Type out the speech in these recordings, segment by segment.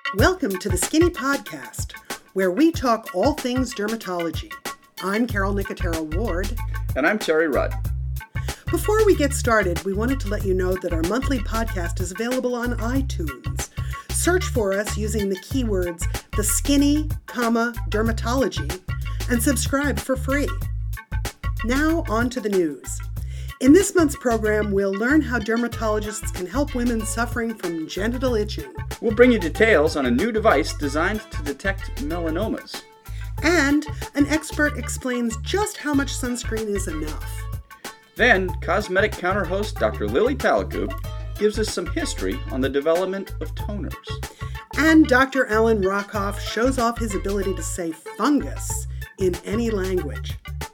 Welcome to the Skinny Podcast, where we talk all things dermatology. I'm Carol Nicotero Ward. And I'm Terry Rudd. Before we get started, we wanted to let you know that our monthly podcast is available on iTunes. Search for us using the keywords The Skinny, dermatology, and subscribe for free. Now on to the news. In this month's program, we'll learn how dermatologists can help women suffering from genital itching. We'll bring you details on a new device designed to detect melanomas. And an expert explains just how much sunscreen is enough. Then, cosmetic counter host Dr. Lily Talaku gives us some history on the development of toners. And Dr. Alan Rockoff shows off his ability to say fungus in any language.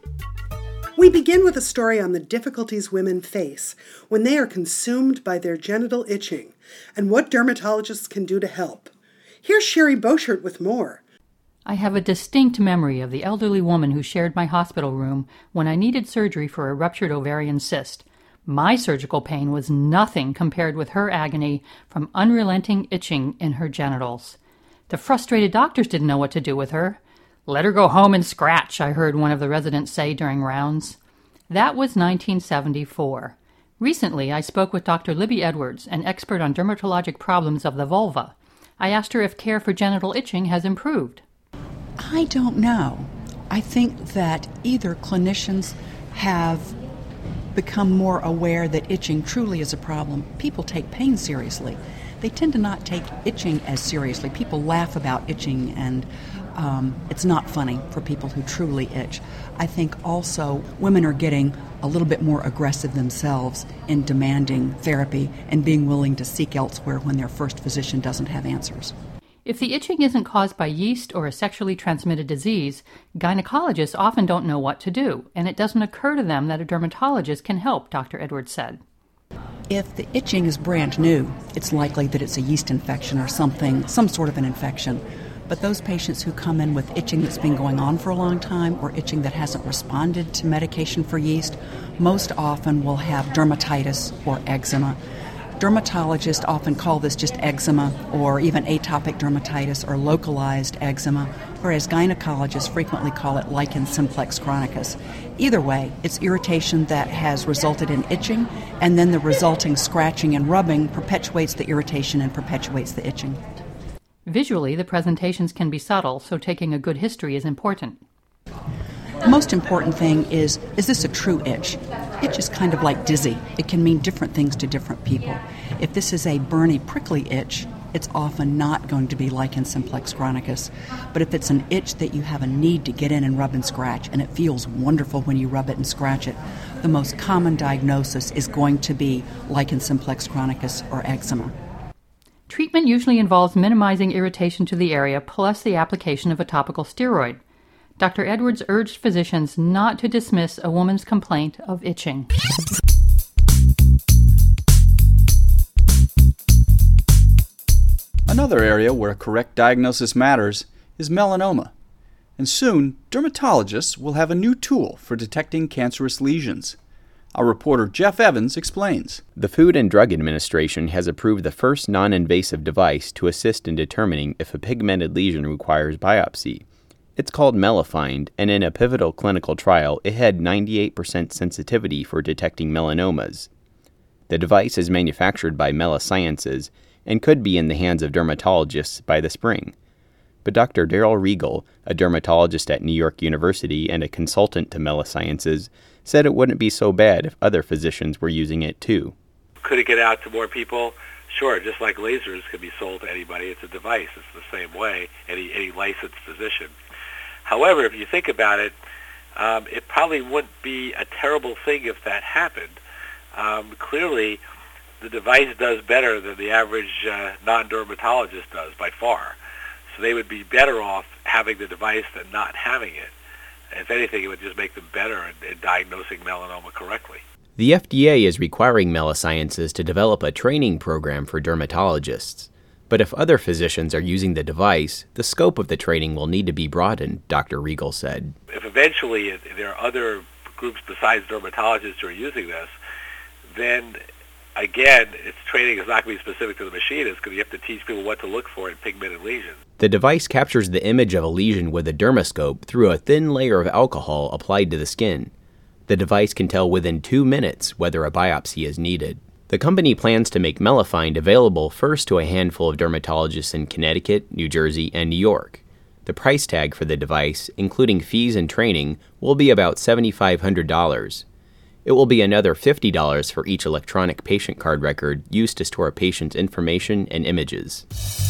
We begin with a story on the difficulties women face when they are consumed by their genital itching and what dermatologists can do to help. Here's Sherry Boschert with more. I have a distinct memory of the elderly woman who shared my hospital room when I needed surgery for a ruptured ovarian cyst. My surgical pain was nothing compared with her agony from unrelenting itching in her genitals. The frustrated doctors didn't know what to do with her. "Let her go home and scratch," I heard one of the residents say during rounds. That was 1974. Recently, I spoke with Dr. Libby Edwards, an expert on dermatologic problems of the vulva. I asked her if care for genital itching has improved. I don't know. I think that either clinicians have become more aware that itching truly is a problem. People take pain seriously. They tend to not take itching as seriously. People laugh about itching, and it's not funny for people who truly itch. I think also women are getting a little bit more aggressive themselves in demanding therapy and being willing to seek elsewhere when their first physician doesn't have answers. If the itching isn't caused by yeast or a sexually transmitted disease, gynecologists often don't know what to do, and it doesn't occur to them that a dermatologist can help, Dr. Edwards said. If the itching is brand new, it's likely that it's a yeast infection or some sort of an infection. But those patients who come in with itching that's been going on for a long time or itching that hasn't responded to medication for yeast, most often will have dermatitis or eczema. Dermatologists often call this just eczema or even atopic dermatitis or localized eczema, whereas gynecologists frequently call it lichen simplex chronicus. Either way, it's irritation that has resulted in itching, and then the resulting scratching and rubbing perpetuates the irritation and perpetuates the itching. Visually, the presentations can be subtle, so taking a good history is important. The most important thing is this a true itch? Itch is kind of like dizzy. It can mean different things to different people. If this is a burny, prickly itch, it's often not going to be lichen simplex chronicus. But if it's an itch that you have a need to get in and rub and scratch, and it feels wonderful when you rub it and scratch it, the most common diagnosis is going to be lichen simplex chronicus or eczema. Treatment usually involves minimizing irritation to the area plus the application of a topical steroid. Dr. Edwards urged physicians not to dismiss a woman's complaint of itching. Another area where a correct diagnosis matters is melanoma. And soon, dermatologists will have a new tool for detecting cancerous lesions. Our reporter Jeff Evans explains. The Food and Drug Administration has approved the first non-invasive device to assist in determining if a pigmented lesion requires biopsy. It's called Melifind, and in a pivotal clinical trial, it had 98% sensitivity for detecting melanomas. The device is manufactured by Melisciences and could be in the hands of dermatologists by the spring. But Dr. Daryl Regal, a dermatologist at New York University and a consultant to Melisciences, said it wouldn't be so bad if other physicians were using it too. Could it get out to more people? Sure, just like lasers could be sold to anybody. It's a device. It's the same way, any licensed physician. However, if you think about it, it probably wouldn't be a terrible thing if that happened. Clearly, the device does better than the average non-dermatologist does by far. So they would be better off having the device than not having it. If anything, it would just make them better in diagnosing melanoma correctly. The FDA is requiring Melisciences to develop a training program for dermatologists. But if other physicians are using the device, the scope of the training will need to be broadened, Dr. Regal said. If eventually there are other groups besides dermatologists who are using this, then again, its training is not going to be specific to the machine. It's going to have to teach people what to look for in pigmented lesions. The device captures the image of a lesion with a dermoscope through a thin layer of alcohol applied to the skin. The device can tell within 2 minutes whether a biopsy is needed. The company plans to make Melifind available first to a handful of dermatologists in Connecticut, New Jersey, and New York. The price tag for the device, including fees and training, will be about $7,500. It will be another $50 for each electronic patient card record used to store a patient's information and images.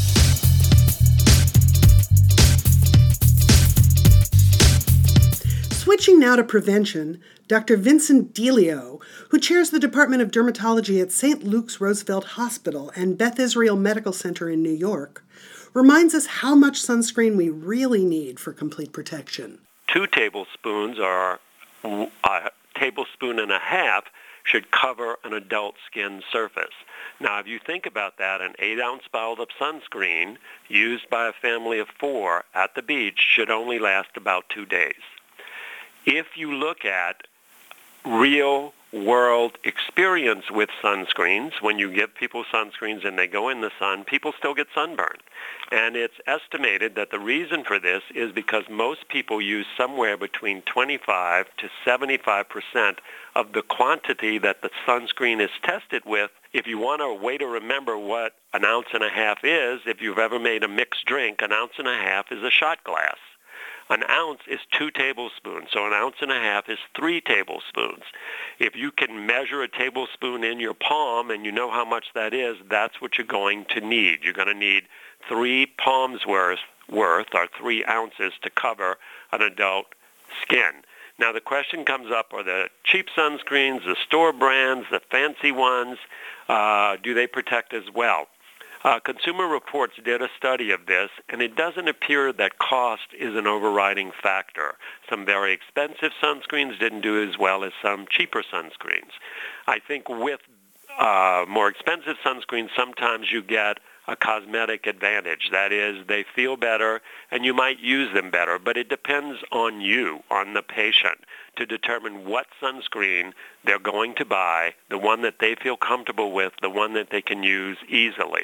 Switching now to prevention, Dr. Vincent Delio, who chairs the Department of Dermatology at St. Luke's Roosevelt Hospital and Beth Israel Medical Center in New York, reminds us how much sunscreen we really need for complete protection. 2 tablespoons or a tablespoon and a half should cover an adult skin surface. Now, if you think about that, an 8-ounce bottle of sunscreen used by a family of 4 at the beach should only last about 2 days. If you look at real-world experience with sunscreens, when you give people sunscreens and they go in the sun, people still get sunburned. And it's estimated that the reason for this is because most people use somewhere between 25 to 75% of the quantity that the sunscreen is tested with. If you want a way to remember what an ounce and a half is, if you've ever made a mixed drink, an ounce and a half is a shot glass. An ounce is 2 tablespoons, so an ounce and a half is 3 tablespoons. If you can measure a tablespoon in your palm and you know how much that is, that's what you're going to need. You're going to need 3 palms worth or 3 ounces to cover an adult skin. Now the question comes up, are the cheap sunscreens, the store brands, the fancy ones, do they protect as well? Consumer Reports did a study of this, and it doesn't appear that cost is an overriding factor. Some very expensive sunscreens didn't do as well as some cheaper sunscreens. I think with more expensive sunscreens, sometimes you get a cosmetic advantage. That is, they feel better, and you might use them better. But it depends on you, on the patient, to determine what sunscreen they're going to buy, the one that they feel comfortable with, the one that they can use easily.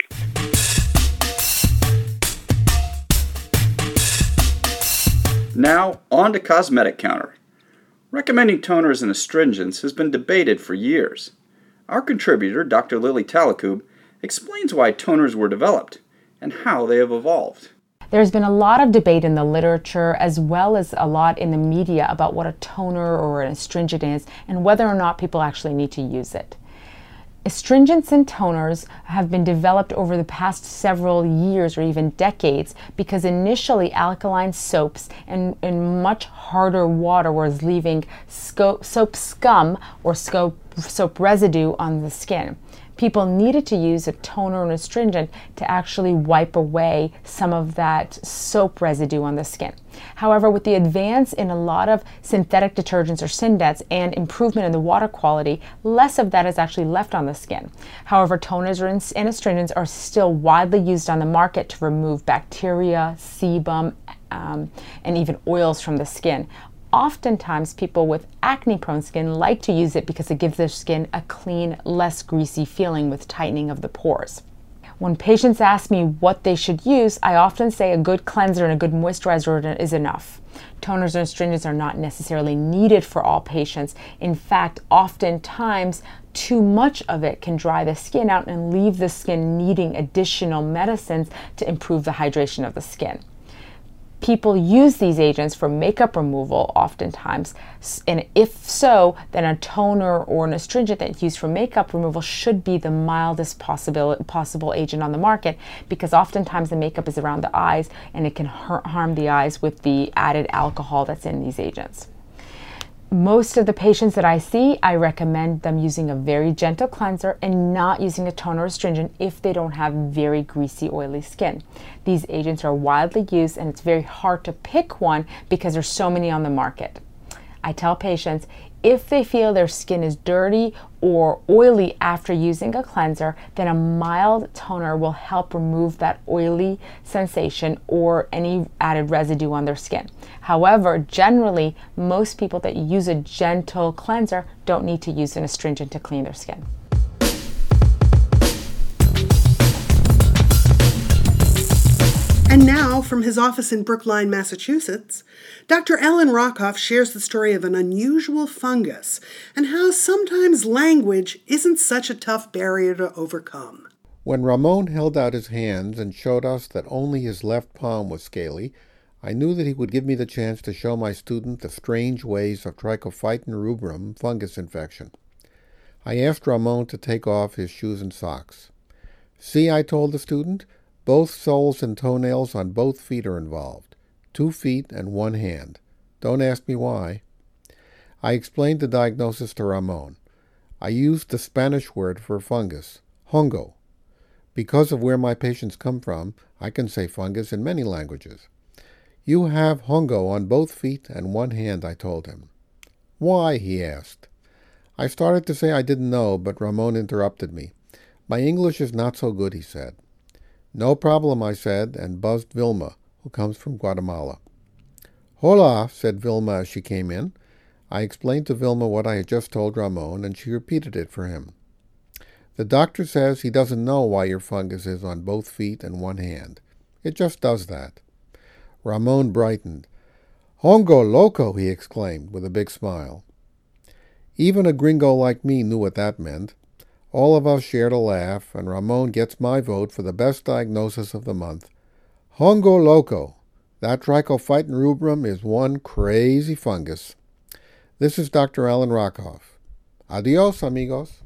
Now, on to cosmetic counter. Recommending toners and astringents has been debated for years. Our contributor, Dr. Lily Talakub, explains why toners were developed and how they have evolved. There's been a lot of debate in the literature as well as a lot in the media about what a toner or an astringent is and whether or not people actually need to use it. Astringents and toners have been developed over the past several years or even decades because initially alkaline soaps and much harder water was leaving soap scum or soap residue on the skin. People needed to use a toner and astringent to actually wipe away some of that soap residue on the skin. However, with the advance in a lot of synthetic detergents or Syndets and improvement in the water quality, less of that is actually left on the skin. However, toners and astringents are still widely used on the market to remove bacteria, sebum, and even oils from the skin. Oftentimes, people with acne-prone skin like to use it because it gives their skin a clean, less greasy feeling with tightening of the pores. When patients ask me what they should use, I often say a good cleanser and a good moisturizer is enough. Toners and astringents are not necessarily needed for all patients. In fact, oftentimes, too much of it can dry the skin out and leave the skin needing additional medicines to improve the hydration of the skin. People use these agents for makeup removal oftentimes, and if so, then a toner or an astringent that's used for makeup removal should be the mildest possible agent on the market, because oftentimes the makeup is around the eyes and it can harm the eyes with the added alcohol that's in these agents. Most of the patients that I see, I recommend them using a very gentle cleanser and not using a toner or astringent if they don't have very greasy, oily skin. These agents are widely used and it's very hard to pick one because there's so many on the market. I tell patients, if they feel their skin is dirty or oily after using a cleanser, then a mild toner will help remove that oily sensation or any added residue on their skin. However, generally, most people that use a gentle cleanser don't need to use an astringent to clean their skin. from his office in Brookline, Massachusetts, Dr. Alan Rockoff shares the story of an unusual fungus and how sometimes language isn't such a tough barrier to overcome. When Ramon held out his hands and showed us that only his left palm was scaly, I knew that he would give me the chance to show my student the strange ways of Trichophyton rubrum fungus infection. I asked Ramon to take off his shoes and socks. See, I told the student, both soles and toenails on both feet are involved. 2 feet and 1 hand. Don't ask me why. I explained the diagnosis to Ramon. I used the Spanish word for fungus, hongo. Because of where my patients come from, I can say fungus in many languages. You have hongo on both feet and 1 hand, I told him. Why? He asked. I started to say I didn't know, but Ramon interrupted me. My English is not so good, he said. No problem, I said, and buzzed Vilma, who comes from Guatemala. Hola, said Vilma as she came in. I explained to Vilma what I had just told Ramon, and she repeated it for him. The doctor says he doesn't know why your fungus is on both feet and 1 hand. It just does that. Ramon brightened. Hongo loco, he exclaimed with a big smile. Even a gringo like me knew what that meant. All of us shared a laugh, and Ramon gets my vote for the best diagnosis of the month. Hongo loco. That Trichophyton rubrum is one crazy fungus. This is Dr. Alan Rockoff. Adios, amigos.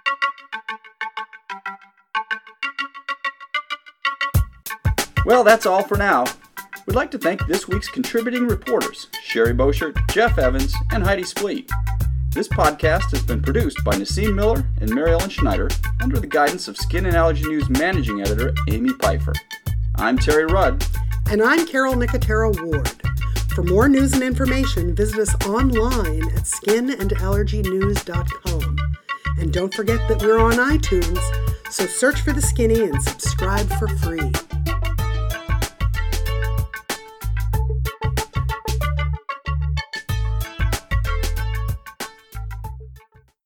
Well, that's all for now. We'd like to thank this week's contributing reporters, Sherry Boschert, Jeff Evans, and Heidi Splee. This podcast has been produced by Nassim Miller and Mary Ellen Schneider under the guidance of Skin and Allergy News Managing Editor Amy Pfeiffer. I'm Terry Rudd. And I'm Carol Nicotero Ward. For more news and information, visit us online at skinandallergynews.com. And don't forget that we're on iTunes, so search for The Skinny and subscribe for free.